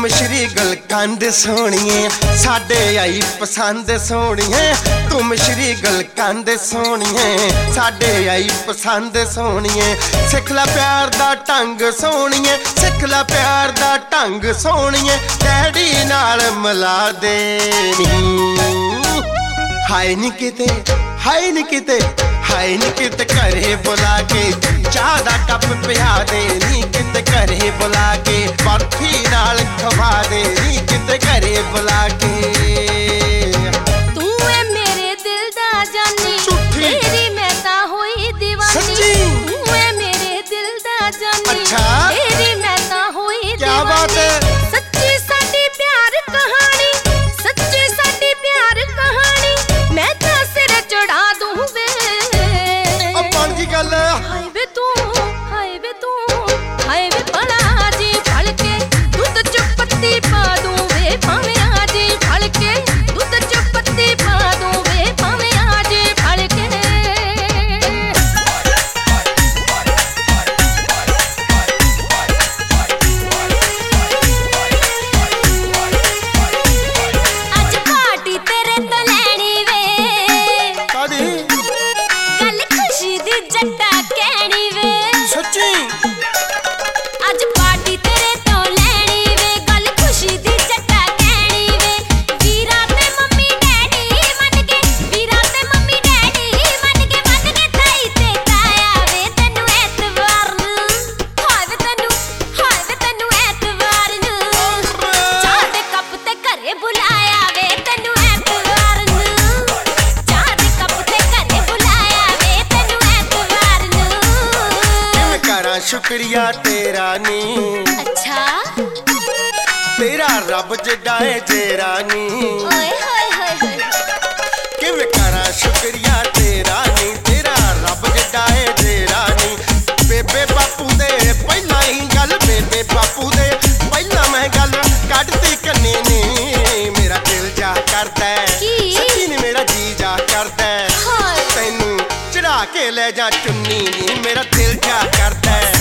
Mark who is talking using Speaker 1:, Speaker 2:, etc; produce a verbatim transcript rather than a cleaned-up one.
Speaker 1: मिश्री गुलकंद सोहणिए साडे आई पसंद सोहणिए। तू मिश्री गुलकंद सोहणिए साडे आई पसंद सोहणिए। सिख ला प्यार दा ढंग सोहणिए, सिख ला प्यार दा ढंग सोहणिए। डैडी नाल मिला दे नी हाय नी किते, हाय नी किते, हाय नी किते घरे बुला के चाह दा कप पिया दे नी किते घरे बुला के बर्फी नाल खवा दे नी किते घरे बुला के।
Speaker 2: तू है मेरे दिल दा जानी, तेरी मैं ता होई दीवानी।
Speaker 1: सच्ची
Speaker 2: तू है मेरे दिल दा जानी,
Speaker 1: अच्छा
Speaker 2: तेरी मैं ता होई दीवानी।
Speaker 1: क्या बात है?
Speaker 2: सच्ची साडी प्यार कहानी, सच्ची साडी प्यार कहानी मैं ता सिर चढ़ा दूं वे।
Speaker 1: बन की गल
Speaker 2: हाय वे तू, हाय वे तू, हाय वे बड़ा जी फल के दूध च पत्ती पा दूं वे। भावें आज फल के दूध च पत्ती पा दूं वे, भावें आज फल के। आज पार्टी तेरे तो लैनी वे,
Speaker 1: कादी
Speaker 2: गल खुशी दी जट्टा कहनी वे।
Speaker 1: सच्ची
Speaker 2: आज पार्टी तेरे तो लैनी वे, गल खुशी दी जट्टा कहनी वे। वीरा ते मम्मी डैडी मन के, वीरा ते मम्मी डैडी मन के मन के ताई ते ताया वे। तैनू ऐतवार नूं हाय वे तैनू, हाय वे तैनू ऐतवार नूं चाह दे कप ते घरे बुलाया वे। तैनू ऐतवार नूं चाह दे कप ते घरे बुलाया वे। तैनू ऐतवार नूं
Speaker 1: किवें करां शुक्रिया तेरा नी,
Speaker 2: अच्छा
Speaker 1: तेरा रब जिड्डा है जेरा नी।
Speaker 2: ओए होए होए होए
Speaker 1: किवें करां शुक्रिया तेरा नी, तेरा रब जिड्डा है जेरा नी। बेबे बापू दे पहला ही गल, बेबे बापू दे पहला मैं गल कढ़ती कन्ने नी। मेरा दिल जा करदा है
Speaker 2: की?
Speaker 1: सच्ची नी मेरा जी जा करदा है
Speaker 2: हाय
Speaker 1: तैनू चढ़ा के ले जा चुन्नी नी। मेरा दिल जा करदा है